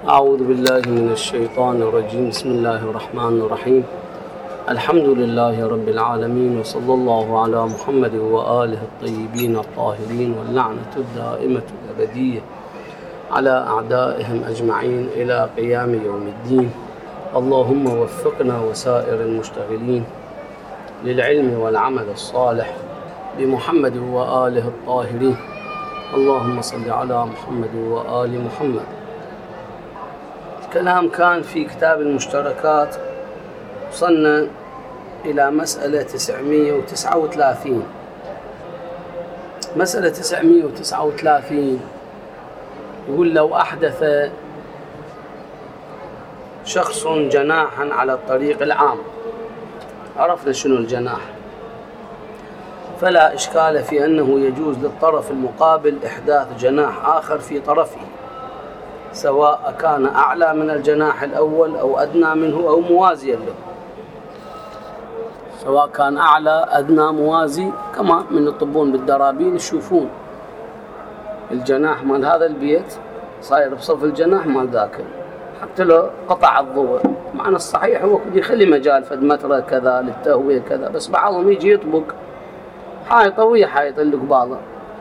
أعوذ بالله من الشيطان الرجيم. بسم الله الرحمن الرحيم. الحمد لله رب العالمين، وصلى الله على محمد وآله الطيبين الطاهرين، واللعنة الدائمة الأبدية على أعدائهم أجمعين إلى قيام يوم الدين. اللهم وفقنا وسائر المشتغلين للعلم والعمل الصالح بمحمد وآله الطاهرين. اللهم صل على محمد وآل محمد. الكلام كان في كتاب المشتركات، وصلنا إلى مسألة 939. مسألة 939 يقول: لو أحدث شخص جناحا على الطريق العام، عرفنا شنو الجناح، فلا إشكال في أنه يجوز للطرف المقابل إحداث جناح آخر في طرفه، سواء كان أعلى من الجناح الأول أو أدنى منه أو موازيا له. سواء كان أعلى أدنى موازي، كما من يطبون بالدرابين يشوفون الجناح مال هذا البيت صاير بصف الجناح مال ذاك، حتى لو قطع الضوء. معنى الصحيح هو يخلي مجال فد متر كذا للتهوية كذا، بس بعضهم يجي يطبق حائطة ويا حائط اللي قباله.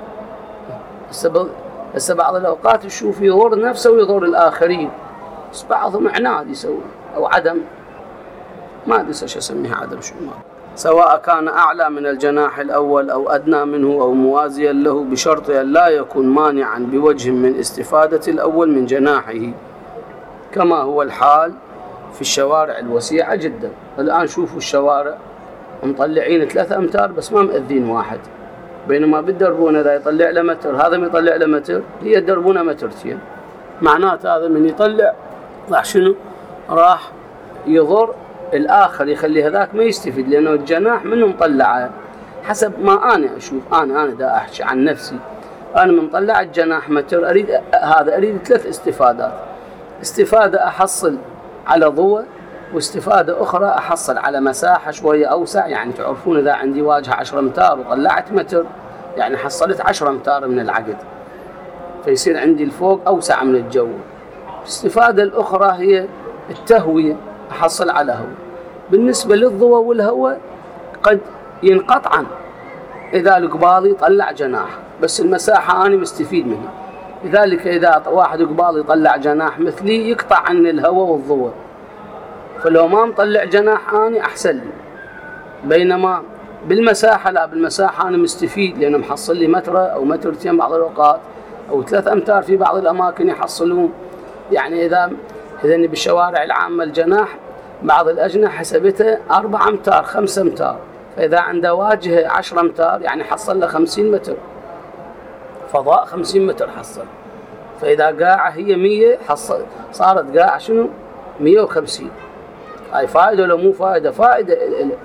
هسه بعض الأوقات يشوف يضر نفسه ويضر الآخرين، بس بعضهم عناد يسوي أو عدم، ما أدري ايش اسميها، عدم شو ما، سواء كان أعلى من الجناح الأول أو أدنى منه أو موازيا له، بشرط أن لا يكون مانعا بوجه من استفادة الأول من جناحه، كما هو الحال في الشوارع الوسيعة جدا. الآن شوفوا الشوارع مطلعين 3 أمتار بس ما مأذين واحد، بينما بالدربونة إذا يطلع له متر، هذا ما يطلع له متر، هي الدربونة مترتين. معناته هذا من يطلع راح شنو؟ راح يضر الآخر، يخلي هذاك ما يستفيد، لأنه الجناح منه مطلعه. حسب ما أنا أشوف، أنا دا أحكي عن نفسي، أنا من طلع الجناح متر أريد 3 استفادات. استفادة أحصل على ضوء، واستفادة أخرى أحصل على مساحة شوية أوسع. يعني تعرفون إذا عندي واجهة 10 أمتار وطلعت متر، يعني حصلت 10 أمتار من العقد، فيصير عندي الفوق أوسع من الجو. الاستفادة الأخرى هي التهوية، أحصل على هواء. بالنسبة للضوء والهواء قد ينقطعا إذا القباضي طلع جناح، بس المساحة أنا مستفيد منها. لذلك إذا واحد قباضي يطلع جناح مثلي يقطع عن الهواء والضوء، فلو ما مطلع جناح أنا أحسن لي. بينما بالمساحة لا، بالمساحة أنا مستفيد، لأنه محصل لي متر أو مترتين بعض الأوقات، أو 3 أمتار في بعض الأماكن يحصلون. يعني إذا بالشوارع العامة الجناح بعض الأجنحة حسبتها 4 أمتار 5 أمتار، فإذا عنده واجهة 10 أمتار يعني حصل له 50 متر فضاء، 50 متر حصل. فإذا قاعة هي 100 حصل، صارت قاعة شنو 150. هاي فائدة ولا مو فائدة؟ فائدة.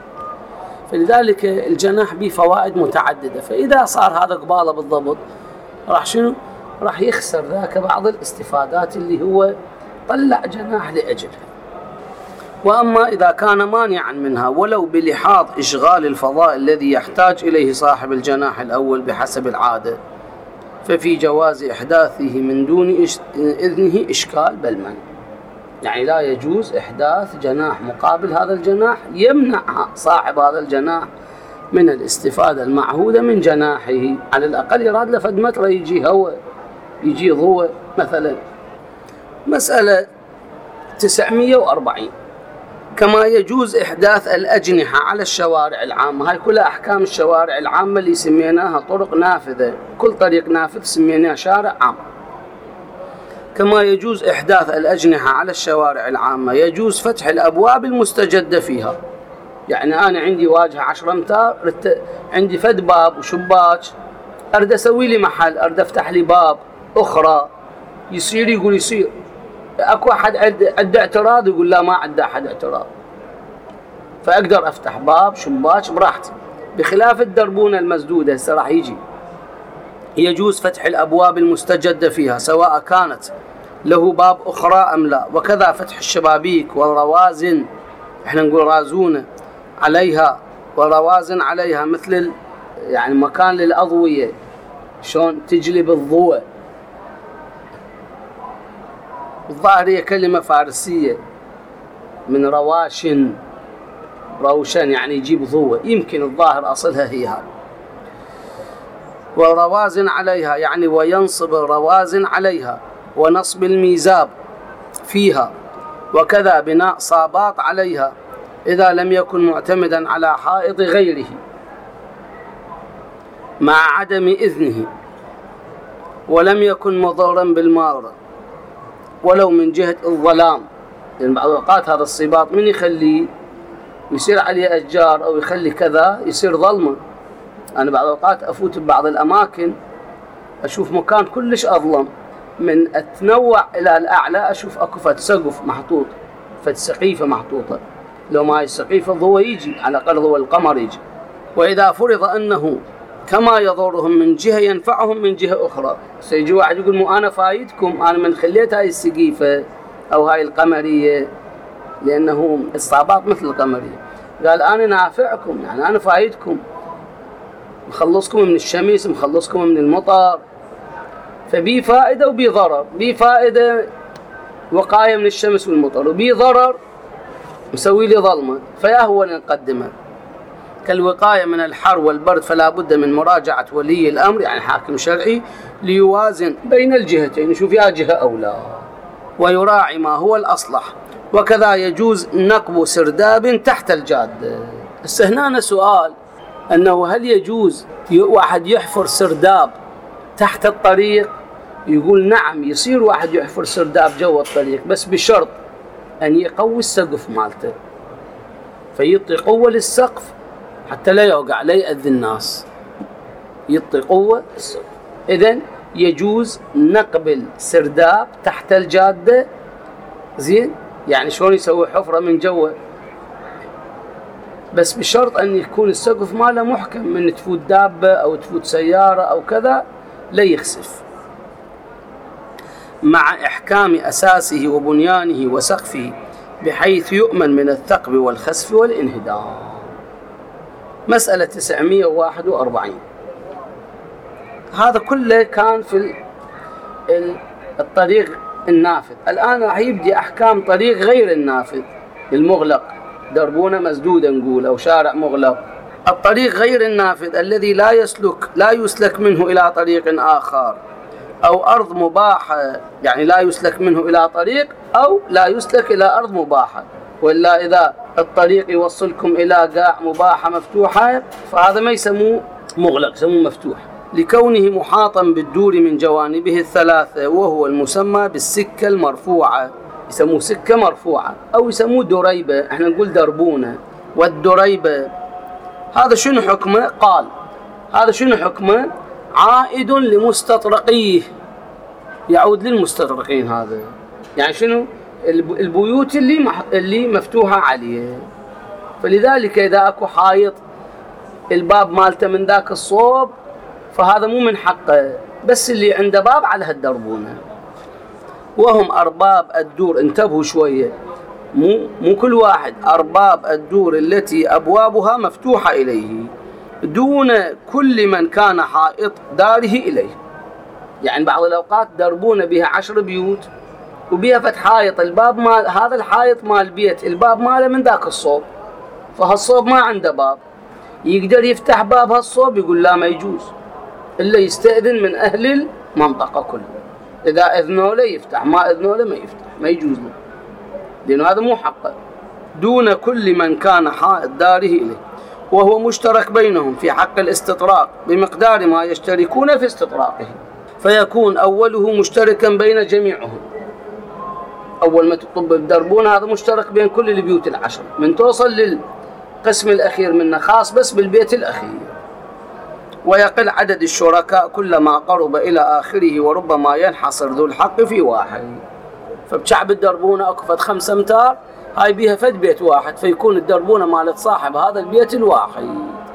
فلذلك الجناح به فوائد متعددة. فإذا صار هذا قباله بالضبط راح شنو؟ راح يخسر ذاك بعض الاستفادات اللي هو طلع جناح لأجلها. وأما إذا كان مانعا منها ولو بلحاظ إشغال الفضاء الذي يحتاج إليه صاحب الجناح الأول بحسب العادة، ففي جواز إحداثه من دون إذنه إشكال بل منع. يعني لا يجوز إحداث جناح مقابل هذا الجناح يمنع صاحب هذا الجناح من الاستفادة المعهودة من جناحه. على الأقل يراد لفد متر يجي هواء، يجي ضوء مثلا. مسألة 940. كما يجوز إحداث الأجنحة على الشوارع العامة. هاي كلها أحكام الشوارع العامة اللي سميناها طرق نافذة، كل طريق نافذ سميناه شارع عام. كما يجوز إحداث الأجنحة على الشوارع العامة، يجوز فتح الأبواب المستجدة فيها. يعني أنا عندي واجهة 10 أمتار، عندي فد باب وشباك، أريد أسوي لي محل، أريد أفتح لي باب أخرى، يصير يقول يصير. أكو أحد عنده اعتراض يقول لا ما عنده أحد اعتراض، فأقدر أفتح باب شباك براحتي، بخلاف الدربونة المسدودة. هسه راح يجي يجوز فتح الأبواب المستجدة فيها سواء كانت له باب أخرى أم لا، وكذا فتح الشبابيك والروازن، إحنا نقول رازونة عليها والروازن عليها، مثل يعني مكان للأضوية شلون تجلب الضوء. الظاهر هي كلمة فارسية من رواشن، روشن يعني يجيب ضوء، يمكن الظاهر أصلها هي هذا. وروازن عليها يعني وينصب الروازن عليها، ونصب الميزاب فيها، وكذا بناء صابات عليها إذا لم يكن معتمدا على حائط غيره مع عدم إذنه، ولم يكن مضرا بالمارة ولو من جهة الظلام. لأن بعض الأوقات هذا الصباط من يخليه يصير عليه أشجار أو يخلي كذا يصير ظلمة. أنا بعض الأوقات أفوت ببعض الأماكن أشوف مكان كلش أظلم، من أتنوع إلى الأعلى أشوف أكو فد سقف محطوط، فد سقيفة محطوطة، لو ما هي السقيفة ضوء يجي، على الأقل ضوء القمر يجي. وإذا فرض أنه كما يضرهم من جهة ينفعهم من جهة أخرى، سيجي واحد يقول مو أنا فايدكم، أنا من خليت هاي السقيفة أو هاي القمرية، لأنه الصابات مثل القمرية، قال أنا نافعكم، يعني أنا فايدكم، مخلصكم من الشمس، مخلصكم من المطر، فبي فائدة وبي ضرر. بي فائدة وقاية من الشمس والمطر، وبي ضرر مسوي لي ظلمة، فيا هو نقدمه. كالوقاية من الحر والبرد فلا بد من مراجعة ولي الأمر يعني حاكم شرعي ليوازن بين الجهتين، يشوف يا جهة أو لا، ويراعي ما هو الأصلح. وكذا يجوز نقب سرداب تحت الجادة. هنا سؤال أنه هل يجوز واحد يحفر سرداب تحت الطريق؟ يقول نعم، يصير واحد يحفر سرداب جوا الطريق، بس بشرط أن يقوي السقف مالته، فيعطي قوة للسقف حتى لا يوقع، لا يأذي الناس، يعطي قوة السقف. إذن يجوز نقب السرداب تحت الجادة، زين، يعني شلون يسوي حفرة من جوا، بس بشرط أن يكون السقف ماله محكم، من تفوت دابة أو تفوت سيارة أو كذا لا يخسف، مع إحكام أساسه وبنيانه وسقفه بحيث يؤمن من الثقب والخسف والانهدام. مسألة 941. هذا كله كان في الطريق النافذ. الآن راح يبدي أحكام طريق غير النافذ المغلق، دربونة مسدودة نقول أو شارع مغلق. الطريق غير النافذ الذي لا يسلك منه إلى طريق آخر، أو أرض مباحة، يعني لا يسلك منه إلى طريق أو لا يسلك إلى أرض مباحة، وإلا إذا الطريق يوصلكم إلى قاع مباحة مفتوحة فهذا ما يسموه مغلق، يسموه مفتوح، لكونه محاطا بالدور من جوانبه الثلاثة، وهو المسمى بالسكة المرفوعة، يسموه سكة مرفوعة أو يسموه دريبة، احنا نقول دربونة. والدريبة هذا شنو حكمه؟ قال هذا شنو حكمه؟ عائد لمستطرقيه، يعود للمستطرقين. هذا يعني شنو؟ البيوت اللي مفتوحة عليه. فلذلك إذا أكو حائط الباب مالته من ذاك الصوب فهذا مو من حقه، بس اللي عنده باب على هالدربونة. وهم أرباب الدور، انتبهوا شوية، مو كل واحد، أرباب الدور التي أبوابها مفتوحة إليه دون كل من كان حائط داره إليه. يعني بعض الأوقات دربونة بها 10 بيوت وبيها فتح حائط، الباب مال هذا الحائط مال البيت الباب ماله من ذاك الصوب، فهالصوب ما عنده باب، يقدر يفتح باب هالصوب؟ يقول لا، ما يجوز إلا يستأذن من أهل المنطقة كلها، إذا أذنوا له يفتح، ما أذنوا له ما يفتح، ما يجوز له، لأنه هذا مو حقه. دون كل من كان حائط داره إليه، وهو مشترك بينهم في حق الاستطراق بمقدار ما يشتركون في استطراقه، فيكون أوله مشتركا بين جميعهم. أول ما تطب الدربون هذا مشترك بين كل البيوت 10، من توصل للقسم الأخير منه خاص بس بالبيت الأخير. ويقل عدد الشركاء كلما قرب إلى آخره، وربما ينحصر ذو الحق في واحد. فبشعب الدربونة أكفت 5 أمتار، هاي بيها فد بيت واحد، فيكون الدربونة مالت صاحب هذا البيت الواحد.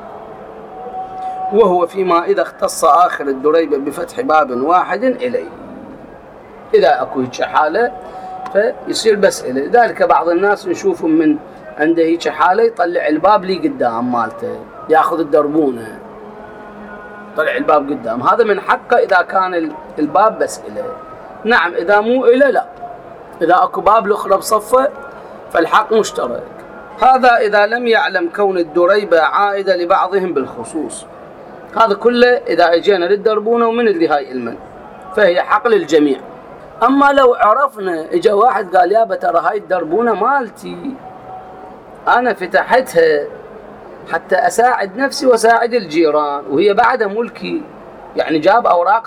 وهو فيما إذا اختص آخر الدريبة بفتح باب واحد إليه، إذا أكو هيك حالة فيصير بس إليه. ذلك بعض الناس نشوفهم من عنده هيك حالة يطلع الباب لي قدام مالته، يأخذ الدربونة طلع الباب قدام، هذا من حقه إذا كان الباب بس إليه. نعم، إذا مو إليه لا، إذا أكو باب الأخرى بصفة فالحق مشترك. هذا إذا لم يعلم كون الدريبة عائدة لبعضهم بالخصوص. هذا كله إذا اجينا للدربونة ومن اللي هاي المن فهي حق للجميع. أما لو عرفنا اجا واحد قال يابا ترى هاي الدربونة مالتي أنا فتحتها حتى أساعد نفسي وأساعد الجيران وهي بعدها ملكي، يعني جاب أوراق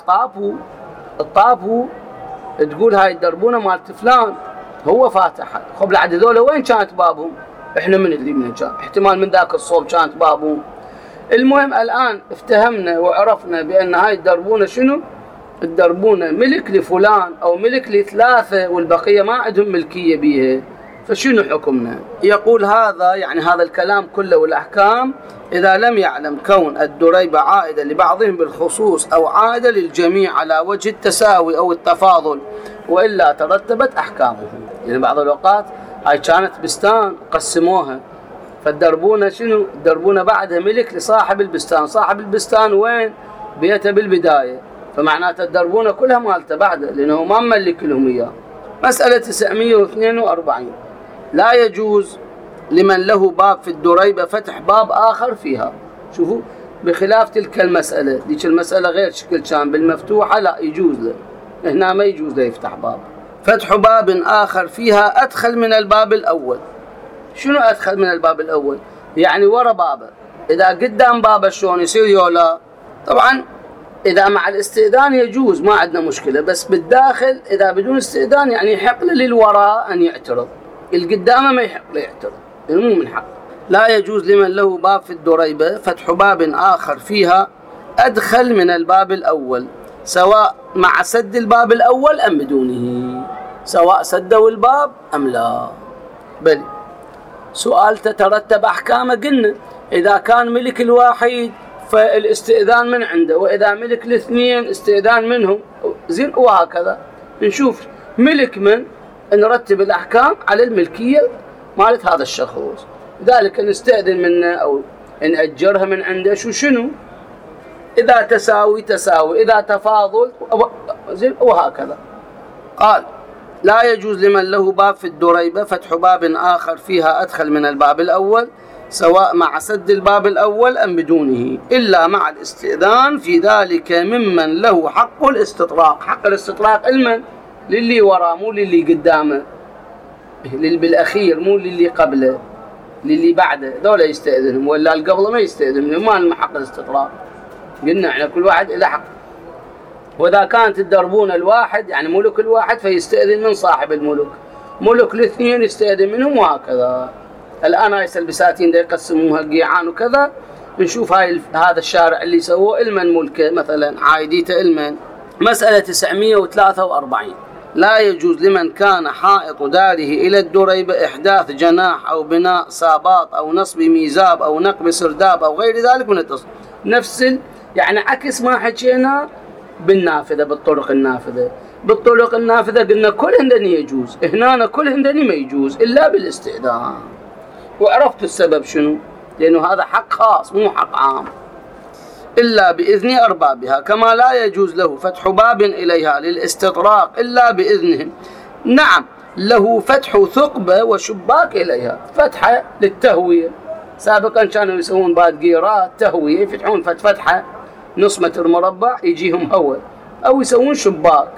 الطابو تقول هاي الدربونة مالت فلان هو فاتحها. خب لعد ذولا وين كانت بابهم؟ احنا من اللي من كان احتمال من ذاك الصوب كانت بابهم. المهم الآن افتهمنا وعرفنا بأن هاي الدربونة شنو؟ الدربونة ملك لفلان أو ملك لثلاثة والبقية ما عندهم ملكية بيها، فشنو حكمنا؟ يقول هذا يعني هذا الكلام كله والأحكام إذا لم يعلم كون الدريبة عائدة لبعضهم بالخصوص أو عائدة للجميع على وجه التساوي أو التفاضل، وإلا ترتبت أحكامه. يعني بعض الأوقات هاي كانت بستان قسموها، فالدربونة شنو؟ الدربونة بعدها ملك لصاحب البستان. صاحب البستان وين؟ بيته بالبداية، فمعناته الدربونة كلها مالته بعده لأنه ما مملك لهم إياه. مسألة 942 لا يجوز لمن له باب في الدريبة فتح باب آخر فيها. شوفوا بخلاف تلك المسألة، ديك المسألة غير شكل كان بالمفتوحة لا يجوز له، هنا ما يجوز له يفتح باب. فتح باب آخر فيها أدخل من الباب الأول. شنو أدخل من الباب الأول؟ يعني ورا بابه، إذا قدام بابه شلون يصير يولا؟ طبعا إذا مع الاستئذان يجوز ما عندنا مشكلة، بس بالداخل إذا بدون استئذان يعني يحق للوراء أن يعترض، القدامه ما يحق له يعترض، مو من حق. لا يجوز لمن له باب في الدريبة فتح باب آخر فيها أدخل من الباب الأول، سواء مع سد الباب الأول أم بدونه، سواء سدوا الباب أم لا. بل سؤال تترتب أحكامه، قلنا إذا كان ملك الواحد فالاستئذان من عنده، وإذا ملك الاثنين استئذان منهم، زين، وهكذا نشوف ملك من نرتب الأحكام على الملكية مالت هذا الشخص، ذلك نستأذن منه أو نأجرها من عنده شنو، إذا تساوي إذا تفاضل زين، وهكذا. قال لا يجوز لمن له باب في الدريبة فتح باب آخر فيها أدخل من الباب الأول، سواء مع سد الباب الأول أم بدونه، إلا مع الاستئذان في ذلك ممن له حق الاستطراق. حق الاستطراق المن؟ للي وراه مو للي قدامه، بالأخير مو للي قبله، للي بعده ذولا يستأذنهم، ولا القبل ما يستأذنهم، ما لهم حق الاستطراق. قلنا احنا كل واحد له حق، وإذا كانت الدربونة الواحد يعني ملك الواحد فيستأذن من صاحب الملك، ملك الاثنين يستأذن منهم، وهكذا. الآن هاي البساتين دا يقسموها قيعان وكذا، نشوف هذا الشارع اللي سووه المن ملكه مثلا عايديته المن. مسألة 943 لا يجوز لمن كان حائط داره إلى الدريبة إحداث جناح أو بناء ساباط أو نصب ميزاب أو نقب سرداب أو غير ذلك من التصرف. نفس يعني عكس ما حكينا بالنافذة، بالطرق النافذة قلنا كل هندني يجوز، هنا كل هندني ما يجوز إلا بالاستئذان. وعرفت السبب شنو؟ لأنه هذا حق خاص مو حق عام، إلا بإذن أربابها، كما لا يجوز له فتح باب إليها للاستطراق إلا بإذنهم. نعم له فتح ثقبة وشباك إليها، فتحة للتهوية، سابقا كانوا يسوون بعد قيرات تهوية، يفتحون فتحة نص متر مربع يجيهم هواء، أو يسوون شباك.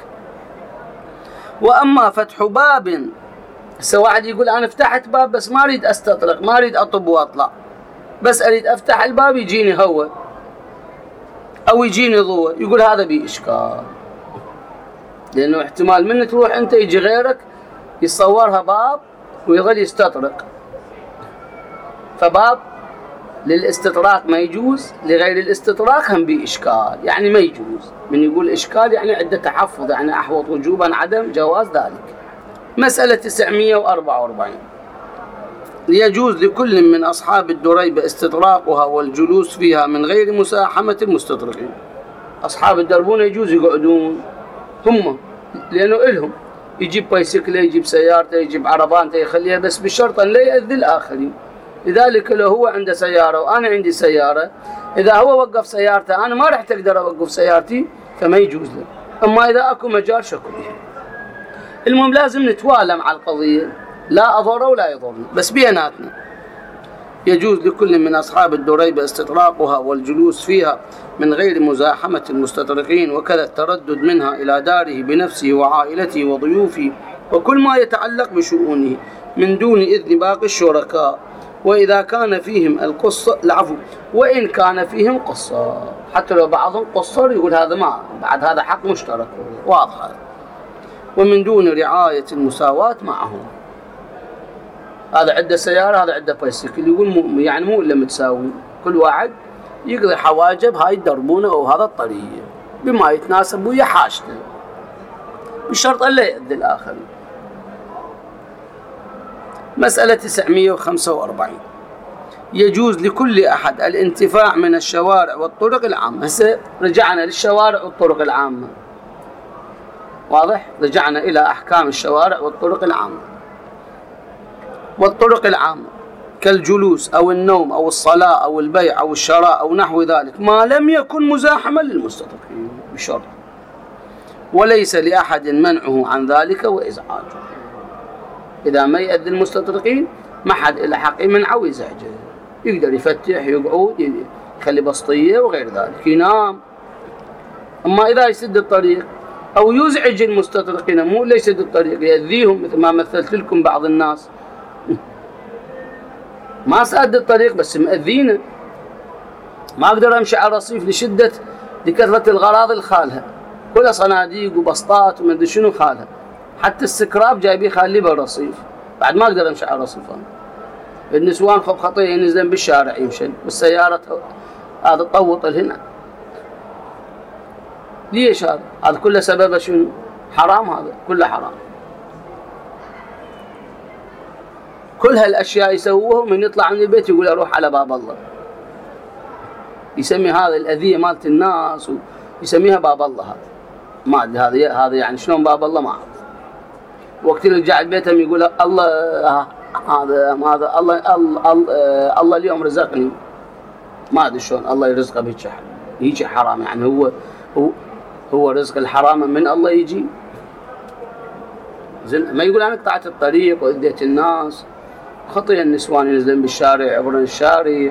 وأما فتح باب، واحد يقول أنا فتحت باب بس ما أريد أستطرق، ما أريد أطب وأطلع، بس أريد أفتح الباب يجيني هواء أو يجيني ضوء، يقول هذا بيه إشكال، لأنه احتمال من تروح أنت يجي غيرك يصورها باب ويظل يستطرق، فباب للاستطراق ما يجوز، لغير الاستطراق هم بيه إشكال، يعني ما يجوز. من يقول إشكال يعني عدة تحفظ، يعني أحوط وجوبا عدم جواز ذلك. مسألة 944 يجوز لكل من أصحاب الدريبة استطراقها والجلوس فيها من غير مساحمة المستطرقين. أصحاب الدربونة يجوز يقعدون هم، لأنه إلهم يجيب بايسكله، يجيب سيارته، يجيب عربانته يخليها، بس بشرط أن لا يأذي الآخرين. لذلك لو هو عنده سيارة وأنا عندي سيارة، إذا هو وقف سيارته أنا ما رح تقدر أوقف سيارتي، فما يجوز له. أما إذا أكو مجال شكو، المهم لازم نتوالى مع القضية، لا أضر ولا يضرنا، بس بيناتنا. يجوز لكل من أصحاب الدريبة استطراقها والجلوس فيها من غير مزاحمة المستطرقين، وكذا التردد منها إلى داره بنفسه وعائلته وضيوفه وكل ما يتعلق بشؤونه من دون إذن باقي الشركاء. وإذا كان فيهم القصة العفو وإن كان فيهم قصة، حتى لو بعضهم قصر يقول هذا ما بعد هذا حق مشترك واضح. ومن دون رعاية المساواة معهم، هذا عنده سيارة هذا عنده بايسكل، يقول يعني مو إلا متساوي، كل واحد يقضي حواجب هاي الدربونة أو هذا الطريق بما يتناسب ويا حاجته، بشرط أن لا يؤذي الآخر. مسألة 945. يجوز لكل أحد الانتفاع من الشوارع والطرق العامة. هسه رجعنا للشوارع والطرق العامة، واضح؟ رجعنا إلى أحكام الشوارع والطرق العامة. والطرق العامة كالجلوس أو النوم أو الصلاة أو البيع أو الشراء أو نحو ذلك، ما لم يكن مزاحما للمستطرقين بشرط، وليس لأحد منعه عن ذلك وإزعاجه. إذا ما يؤذي المستطرقين ما حد إلا حق يمنعه ويزعجه، يقدر يفتح يقعد يخلي بسطية وغير ذلك ينام. أما إذا يسد الطريق أو يزعج المستطرقين، مو لا يسد الطريق يأذيهم، مثل ما مثلت لكم بعض الناس ما سد الطريق بس مأذينا، ما أقدر أمشي على الرصيف لكثرة الغراض الخالها، كلها صناديق وبسطات وما أدري شنو خالها، حتى السكراب جايبيه خالي بالرصيف، بعد ما أقدر أمشي على الرصيف. النسوان خب خطية ينزلن بالشارع يمشن، والسيارة هذا تطوط هنا. ليش هذا كله سببه شنو؟ حرام، هذا كله حرام. كل هالأشياء يسووها من يطلع من البيت يقول أروح على باب الله، يسمي هذا الأذية مالت الناس ويسميها باب الله. هذا ما أدري هذا يعني شلون باب الله ما أعرف. وقت اللي رجع بيتهم يقول الله هذا الله اليوم رزقني، ما أدري شلون الله يرزقه بهيك حرام. يعني هو رزق الحرام من الله يجي، ما يقول أنا قطعت الطريق وأذيت الناس. خطية النسوان ينزلون بالشارع يعبرون الشارع،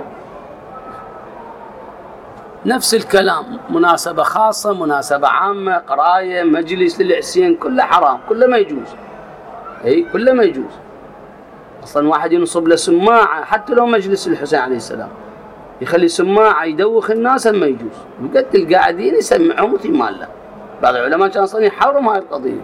نفس الكلام، مناسبة خاصة مناسبة عامة، قراية مجلس للعسين، كله حرام، كله ما يجوز. كله ما يجوز. أصلا واحد ينصب له سماعة حتى لو مجلس الحسين عليه السلام، يخلي سماعة يدوخ الناس ما يجوز، وقد القاعدين يسمعهم مثل ما له. بعض العلماء كان أصلا يحرم هاي القضية.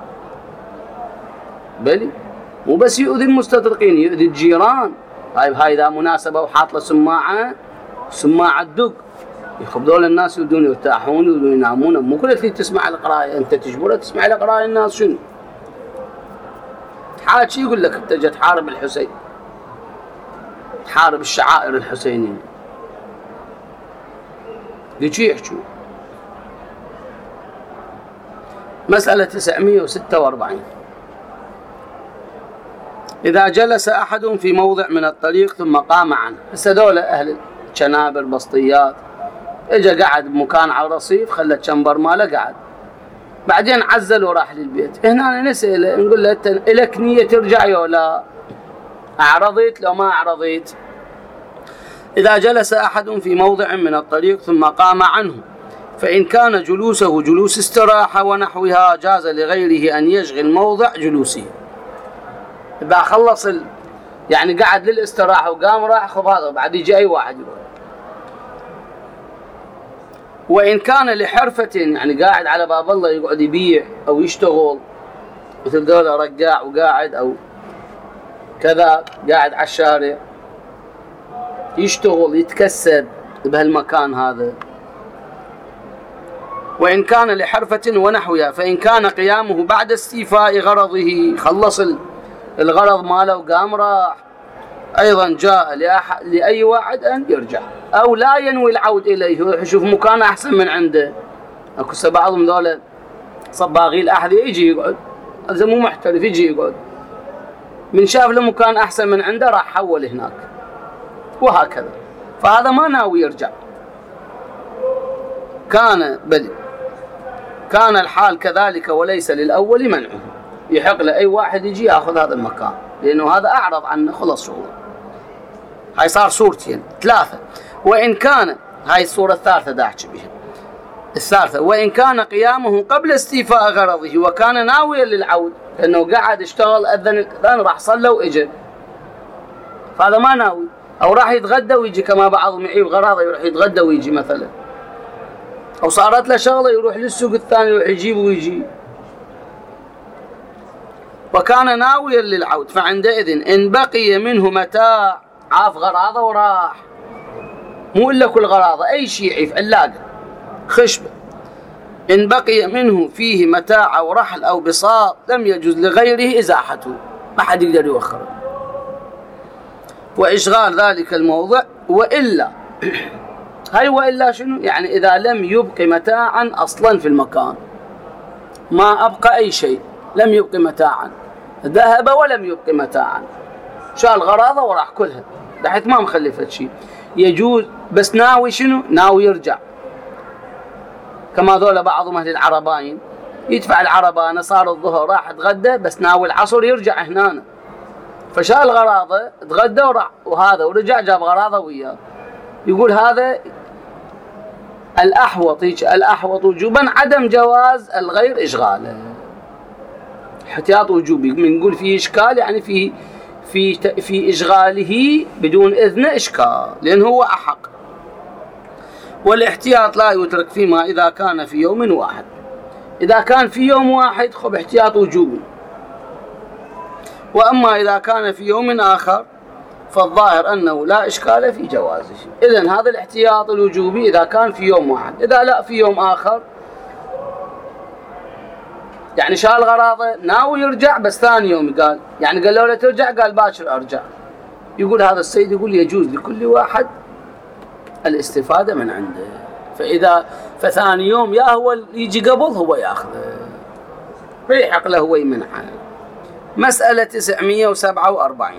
بلي مو بس يؤذي المستطرقين، يؤذي الجيران. هاي إذا مناسبة وحاط له سماعة دق، يخبضون الناس يودون يرتاحون يودون ينامون. مو كل اللي تسمع القراءة أنت تجبره تسمع القراءة الناس شنو؟ حاجة يقول لك أنت جت تحارب الحسين، تحارب الشعائر الحسينية، ليش يحكوا؟ مسألة 946. إذا جلس أحد في موضع من الطريق ثم قام عنه، هسه دول أهل الشنابر بسطيات، إجا قعد بمكان على الرصيف، خلى الشنبر ماله قعد، بعدين عزل وراح للبيت. هنا نسأله نقول له أنت إلك نية ترجع ولا أعرضت لو ما أعرضت؟ إذا جلس أحد في موضع من الطريق ثم قام عنه، فإن كان جلوسه جلوس استراحة ونحوها جاز لغيره أن يشغل موضع جلوسه. إذا خلص يعني قعد للاستراحة وقام راح، خب هذا بعد يجي أي واحد يقول. وإن كان لحرفة، يعني قاعد على باب الله يقعد يبيع أو يشتغل، مثل دولة رقاع وقاعد أو كذا قاعد على الشارع يشتغل يتكسب بهالمكان هذا. وإن كان لحرفة ونحوها، فإن كان قيامه بعد استيفاء غرضه، خلص الغرض ماله وقام راح، أيضا جاء لأي واحد أن يرجع أو لا ينوي العود إليه، يشوف مكان أحسن من عنده. أكو بعضهم ذولا صباغي الأحذية يجي يقعد، هذا مو محترف، يجي يقعد من شاف له مكان أحسن من عنده راح حول هناك، وهكذا. فهذا ما ناوي يرجع. كان الحال كذلك وليس للأول منعه. يحق له أي واحد يجي يأخذ هذا المكان، لأنه هذا أعرض عنه خلص شغله. هاي صار صورتين 3. وإن كان، هاي الصورة الثالثة دا أحكي بها، الثالثة، وإن كان قيامه قبل استيفاء غرضه وكان ناويا للعود، لأنه قاعد اشتغل أذن الأذان راح صلى وإجا، فهذا ما ناوي، أو راح يتغدى ويجي كما بعضهم يعيب غراضه يروح يتغدى ويجي مثلا، أو صارت له شغلة يروح للسوق الثاني يروح يجيب ويجي، وكان ناويا للعود، فعندئذ إن بقي منه متاع، عاف غراضه وراح، مو إلا كل غراضه أي شيء يعيف، علاقة خشبة، إن بقي منه فيه متاع أو رحل أو بساط لم يجوز لغيره إزاحته، ما حد يقدر يوخره، وإشغال ذلك الموضع. وإلا هاي وإلا شنو؟ يعني إذا لم يبق متاعا أصلا في المكان، ما أبقى أي شيء، لم يبق متاعا، ذهب ولم يبق متاعا، شال غراضه وراح كلها لحيث ما مخلفت شيء، يجوز، بس ناوي شنو؟ ناوي يرجع، كما ذولا بعضهم أهل العرباين يدفع العربانة، صار الظهر راح تغدى، بس ناوي العصر يرجع هنا، فشال غراضه تغدى وراح، وهذا ورجع جاب غراضه وياه، يقول هذا الأحوط وجوبا عدم جواز الغير إشغاله. احتياط وجوبي، من نقول فيه إشكال يعني في إشغاله بدون إذن إشكال، لأن هو أحق. والاحتياط لا يترك فيما إذا كان في يوم واحد، إذا كان في يوم واحد خب احتياط وجوبي، وأما إذا كان في يوم آخر فالظاهر أنه لا إشكال في جوازه. إذن هذا الاحتياط الوجوبي إذا كان في يوم واحد، إذا لا في يوم آخر، يعني شال غراضه ناوي يرجع بس ثاني يوم قال، يعني قال له لا ترجع، قال باكر أرجع، يقول هذا السيد يقول يجوز لكل واحد الاستفادة من عنده، فثاني يوم يا هو يجي قبل هو ياخذه، فيحق له هو يمنحه. مسألة 947.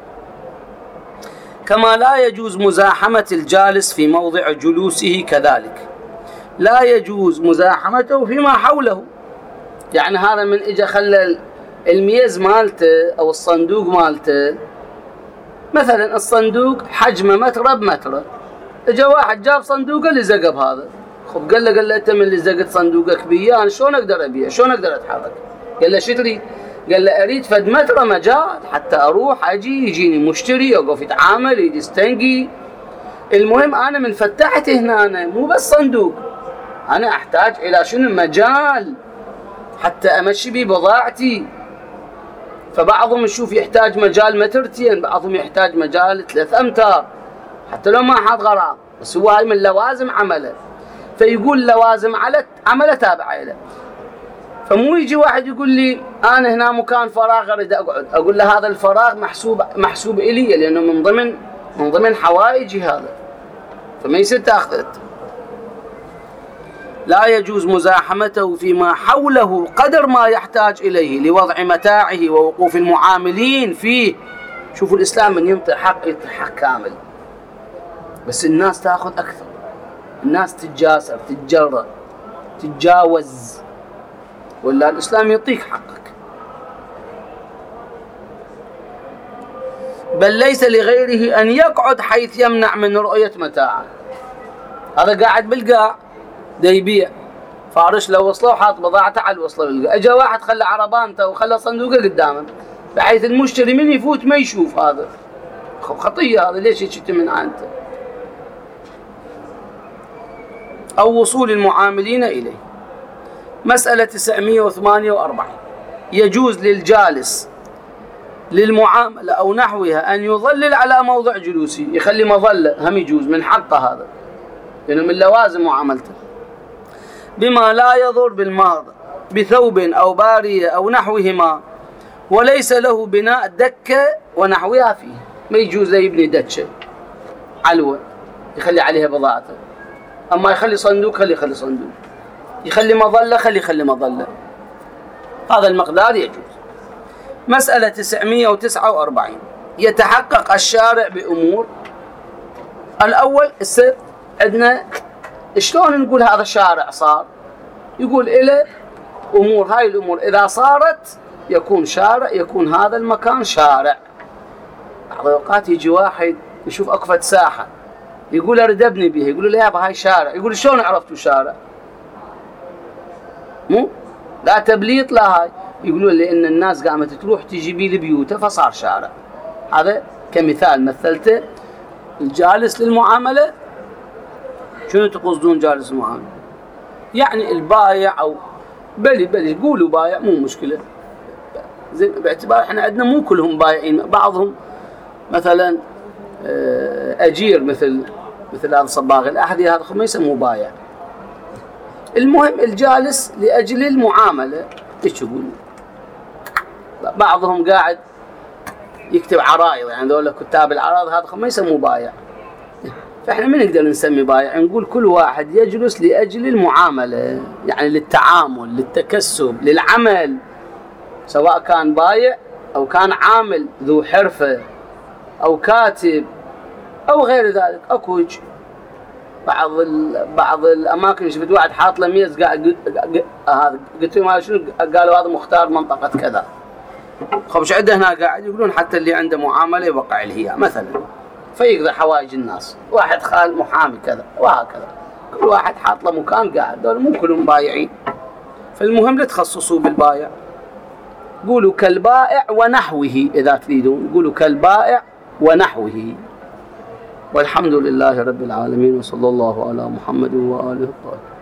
كما لا يجوز مزاحمة الجالس في موضع جلوسه كذلك لا يجوز مزاحمته فيما حوله، يعني هذا من اجا خلى الميز مالته او الصندوق مالته، مثلا الصندوق حجمه متر بمتر، اجا واحد جاب صندوقه لزق بهذا، خب قال له انت من اللي زقت صندوقك بيه انا شلون اقدر ابيع، شلون اقدر اتحرك؟ قال له شو تريد؟ قال له اريد فد متر مجال حتى اروح اجي يجيني مشتري يوقف يتعامل يجي يستنقي. المهم انا من فتحت هنا أنا مو بس صندوق، انا احتاج الى شنو؟ مجال حتى امشي بيه بضاعتي. فبعضهم يشوف يحتاج مجال مترتين، بعضهم يحتاج مجال 3 أمتار حتى لو ما حاط غراض، بس هو هاي من لوازم عمله، فيقول لوازم عمله تابعه له. فمو يجي واحد يقول لي انا هنا مكان فراغ اريد اقعد، اقول له هذا الفراغ محسوب الي، لانه من ضمن حوائجي هذا، فما يصير تاخذ. لا يجوز مزاحمته فيما حوله قدر ما يحتاج اليه لوضع متاعه ووقوف المعاملين فيه. شوفوا الاسلام من ينطي حق ينطي حق كامل، بس الناس تاخذ اكثر، الناس تتجاسر تتجرأ تتجاوز، ولا الإسلام يعطيك حقك. بل ليس لغيره أن يقعد حيث يمنع من رؤية متاعه. هذا قاعد بالقاع دا يبيع، فارش لو وصله وحاط بضاعته على الوصله بالقاع، اجا واحد خلى عربانته وخلى صندوقه قدامه بحيث المشتري من يفوت ما يشوف. هذا خطية، هذا ليش يشتي من عنده؟ أو وصول المعاملين إليه. مسألة 948. يجوز للجالس للمعاملة أو نحوها أن يظلل على موضع جلوسه، يخلي مظلة، هم يجوز من حقه هذا، لأنه من لوازم معاملته، بما لا يضر بالماضي بثوب أو بارية أو نحوهما، وليس له بناء دكة ونحوها فيه. ما يجوز يبني دكة علوة يخلي عليها بضاعته، أما يخلي صندوق خلي صندوق، يخلي مظلة خلي مظلة، هذا المقدار يجوز. مسألة 949. يتحقق الشارع بأمور. الأول السر عندنا شلون نقول هذا الشارع صار؟ يقول إلى أمور، هاي الأمور إذا صارت يكون شارع، يكون هذا المكان شارع. بعض الأوقات يجي واحد يشوف أكفة ساحة يقول أريد أبني بها، يقول له يابا هاي شارع. يقول شلون عرفتوا شارع؟ مو لا تبليط لا هاي. يقولون لأن الناس قامت تروح تجي بيه لبيوته فصار شارع. هذا كمثال مثلته. الجالس للمعاملة شنو تقصدون جالس المعاملة؟ يعني البايع أو بلي قولوا بايع مو مشكلة، باعتبار احنا عندنا مو كلهم بايعين، بعضهم مثلا أجير مثل هذا صباغ الأحذية، هذا ما يسموه بايع. المهم الجالس لأجل المعاملة. ايش يقولون؟ بعضهم قاعد يكتب عرايض، يعني ذولا كتاب العرايض، هذا ما يسموه بايع. فاحنا ما نقدر نسمي بايع، نقول كل واحد يجلس لأجل المعاملة، يعني للتعامل، للتكسب، للعمل، سواء كان بايع أو كان عامل ذو حرفة أو كاتب أو غير ذلك. أكو بعض الأماكن شفت واحد حاط له ميز قاعد هذا، قلت له شنو؟ قالوا هذا مختار منطقة كذا. خبش عنده هنا قاعد يقولون حتى اللي عنده معاملة يوقع الهياء مثلا فيقضي حوائج الناس. واحد خال محامي كذا وهكذا، كل واحد حاط له مكان قاعد، دول مو كلهم بايعين. فالمهم لا تخصصوا بالبايع، قولوا كالبائع ونحوه إذا تريدون، قولوا كالبائع ونحوه. والحمد لله رب العالمين، وصلى الله على محمد وآله الطاهرين.